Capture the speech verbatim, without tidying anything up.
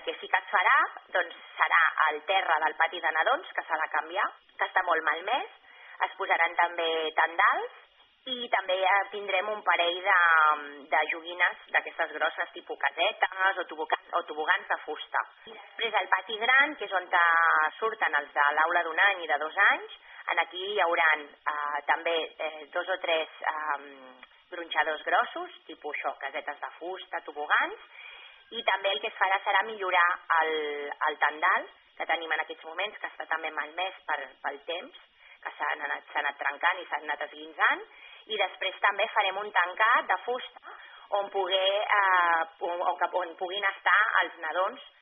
que sí que es farà doncs, serà el terra del pati de nadons, que s'ha de canviar, que està molt malmès. Es posaran també tendals i també tindrem un parell de, de joguines d'aquestes grosses, tipus casetes o tobogans, o tobogans de fusta. I després el pati gran, que és on surten els de l'aula d'un any i de dos anys, en aquí hi haurà eh, també eh, dos o tres eh, gronxadors grossos, tipus això, casetes de fusta, tobogans, i també el que es farà serà millorar el, el tendal que tenim en aquests moments, que està també malmès per, pel temps, que s'ha anat, anat trencant i s'ha anat esguinçant, i després també farem un tancat de fusta on, poder, eh, on, on puguin estar els nadons